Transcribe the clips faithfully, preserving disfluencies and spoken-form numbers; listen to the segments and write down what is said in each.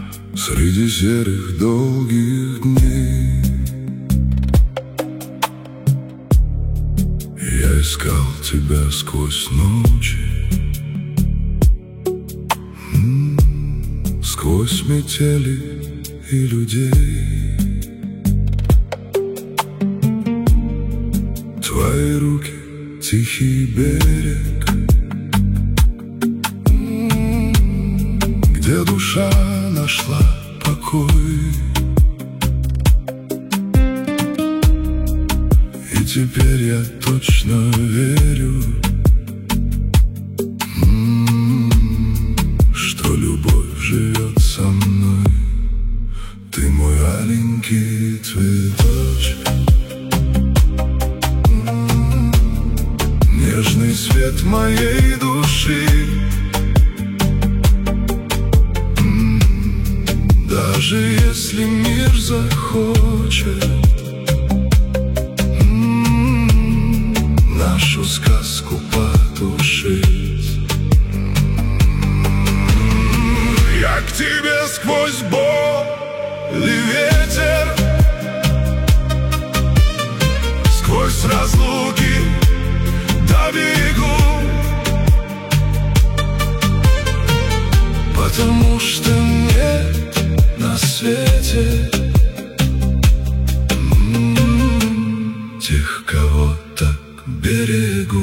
Среди серых долгих дней я искал тебя сквозь ночи, м-м, сквозь метели и людей. Твои руки — тихий берег, где душа нашла покой. И теперь я точно верю, что любовь живет со мной. Ты мой аленький цветочек, нежный свет моей души. Даже если мир захочет м-м, нашу сказку потушить, м-м, я к тебе сквозь боль и ветер, сквозь разлуки добегу, потому что нет на свете м-м, тех, кого так берегу.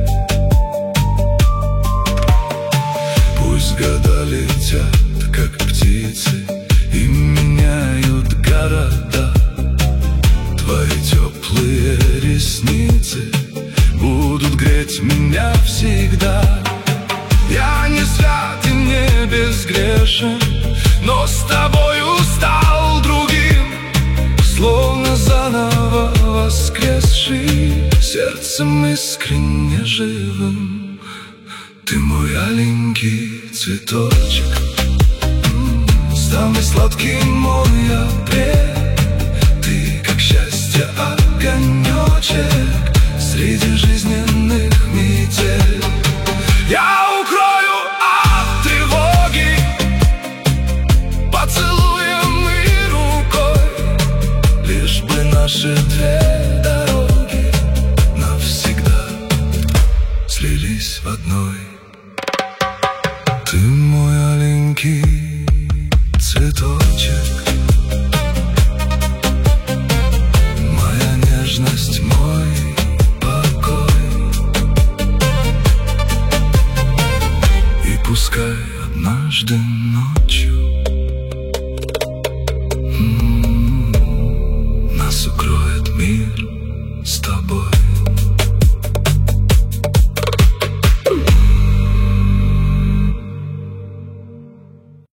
Пусть года летят, как птицы, и меняют города. Твои теплые ресницы будут греть меня всегда. Я не свят и не безгрешен, но с тобою стал другим, словно заново воскресший, сердцем искренне живым. Ты мой аленький цветочек, самый сладкий мой апрель. Ты как счастье огонечек среди жизненных метель. Я укрою от тревоги поцелуем и рукой, лишь бы наши две